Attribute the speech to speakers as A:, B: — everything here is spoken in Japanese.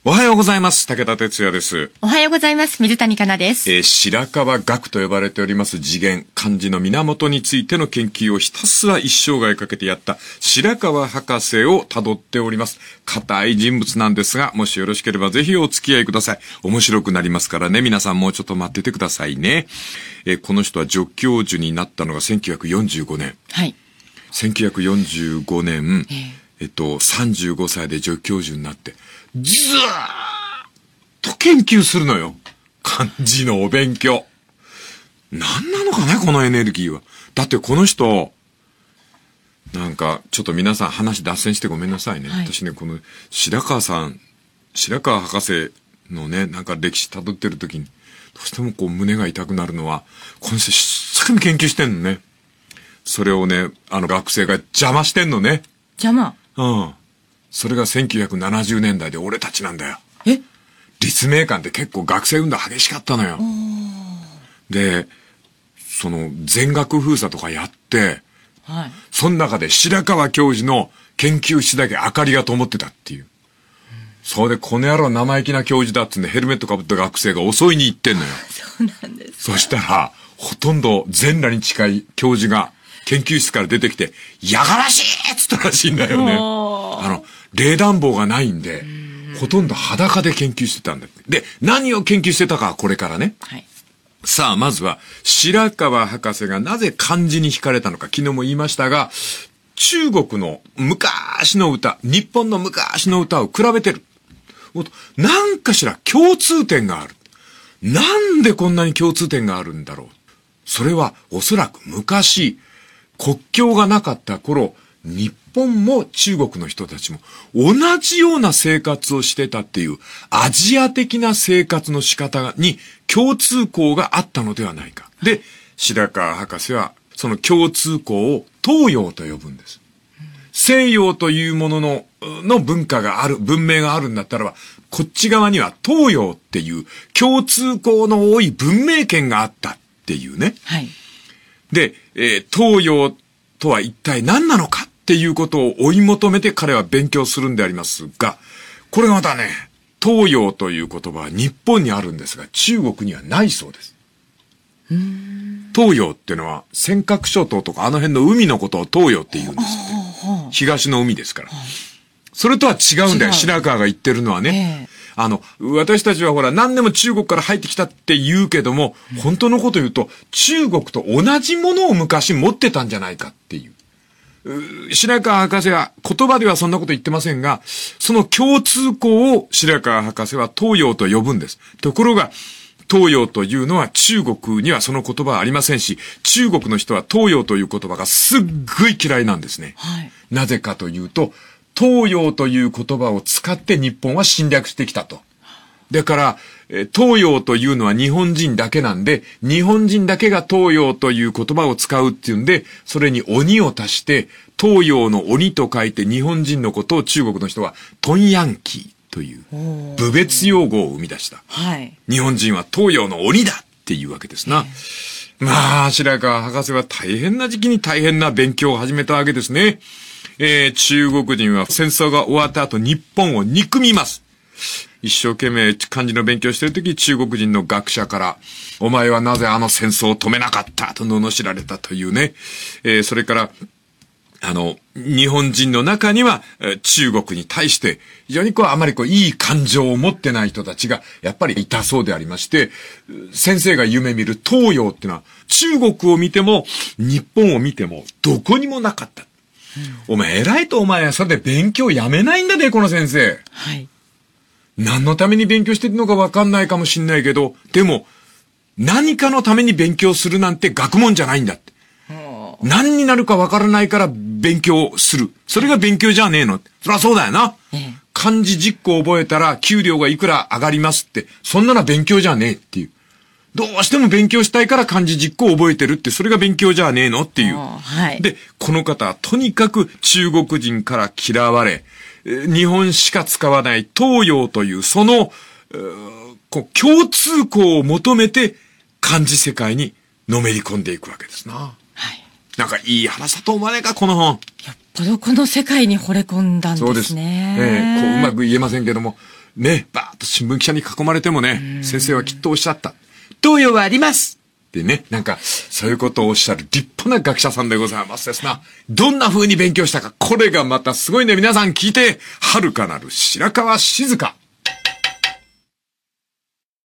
A: おはようございます。武田哲也です。
B: おはようございます。水谷香奈です。
A: 白川学と呼ばれております次元、漢字の源についての研究をひたすら一生涯かけてやった白川博士を辿っております。固い人物なんですが、もしよろしければぜひお付き合いください。面白くなりますからね。皆さんもうちょっと待っててくださいね。この人は助教授になったのが1945年。
B: はい。
A: 1945年、35歳で助教授になって、ずーっと研究するのよ。漢字のお勉強。何なのかね、このエネルギーは。だってこの人、なんか、ちょっと皆さん話脱線してごめんなさいね。はい、私ね、この白川博士のね、なんか歴史辿ってる時に、どうしてもこう胸が痛くなるのは、この人一生懸命研究してんのね。それをね、学生が邪魔してんのね。
B: 邪魔？
A: うん。それが1970年代で俺たちなんだよ。立命館って結構学生運動激しかったのよ。で、その全学封鎖とかやって、
B: はい、
A: その中で白川教授の研究室だけ明かりが灯ってたっていう。そうで、この野郎生意気な教授だっつんでヘルメットかぶった学生が襲いに行ってんのよ。
B: そうなんです。
A: そしたら、ほとんど全裸に近い教授が研究室から出てきて、やがらしいっつったらしいんだよね。冷暖房がないんで、ほとんど裸で研究してたんだ。で、何を研究してたかはこれからね。
B: はい。
A: さあ、まずは、白川博士がなぜ漢字に惹かれたのか、昨日も言いましたが、中国の昔の歌、日本の昔の歌を比べてる。なんかしら共通点がある。なんでこんなに共通点があるんだろう。それは、おそらく昔、国境がなかった頃、日本も中国の人たちも同じような生活をしてたっていうアジア的な生活の仕方に共通項があったのではないか。で、白川博士はその共通項を東洋と呼ぶんです。西洋というものの文化がある、文明があるんだったらば、こっち側には東洋っていう共通項の多い文明圏があったっていうね。
B: はい。
A: で、東洋とは一体何なのかっていうことを追い求めて彼は勉強するんでありますが、これがまたね、東洋という言葉は日本にあるんですが、中国にはないそうです。東洋ってのは尖閣諸島とかあの辺の海のことを東洋って言うんですって。東の海ですから。それとは違うんだよ、白川が言ってるのはね。私たちはほら何でも中国から入ってきたって言うけども、本当のこと言うと中国と同じものを昔持ってたんじゃないかっていう。白川博士は言葉ではそんなこと言ってませんが、その共通項を白川博士は東洋と呼ぶんです。ところが、東洋というのは中国にはその言葉はありませんし、中国の人は東洋という言葉がすっごい嫌いなんですね。
B: はい、
A: なぜかというと、東洋という言葉を使って日本は侵略してきたと。だから、東洋というのは日本人だけなんで、日本人だけが東洋という言葉を使うっていうんで、それに鬼を足して、東洋の鬼と書いて日本人のことを中国の人はトンヤンキーという侮蔑用語を生み出した。
B: はい。
A: 日本人は東洋の鬼だっていうわけですな。まあ、白川博士は大変な時期に大変な勉強を始めたわけですね。中国人は戦争が終わった後日本を憎みます。一生懸命漢字の勉強してるとき、中国人の学者から、お前はなぜあの戦争を止めなかったと罵られたというね。それから、日本人の中には、中国に対して、非常にあまりいい感情を持ってない人たちが、やっぱりいたそうでありまして、先生が夢見る東洋っていうのは、中国を見ても、日本を見ても、どこにもなかった。お前偉いとお前はそれで勉強やめないんだね、この先生。
B: はい。
A: 何のために勉強してるのかわかんないかもしんないけど、でも、何かのために勉強するなんて学問じゃないんだって。何になるかわからないから勉強する。それが勉強じゃねえの。そりゃそうだよな。漢字10個覚えたら給料がいくら上がりますって、そんなの勉強じゃねえっていう。どうしても勉強したいから漢字10個覚えてるって、それが勉強じゃねえのっていう。
B: はい、
A: で、この方はとにかく中国人から嫌われ、日本しか使わない東洋というその、共通項を求めて漢字世界にのめり込んでいくわけですな。
B: はい。
A: なんかいい話だと思わないか、この本。
B: よっぽどこの世界に惚れ込んだんですね。
A: そうです。うまく言えませんけども、 ね、バーッと新聞記者に囲まれてもね、先生はきっとおっしゃった。東洋はありますってね、なんか、そういうことをおっしゃる立派な学者さんでございますですな。どんな風に勉強したか、これがまたすごいね。皆さん聞いて、遥かなる白河静香。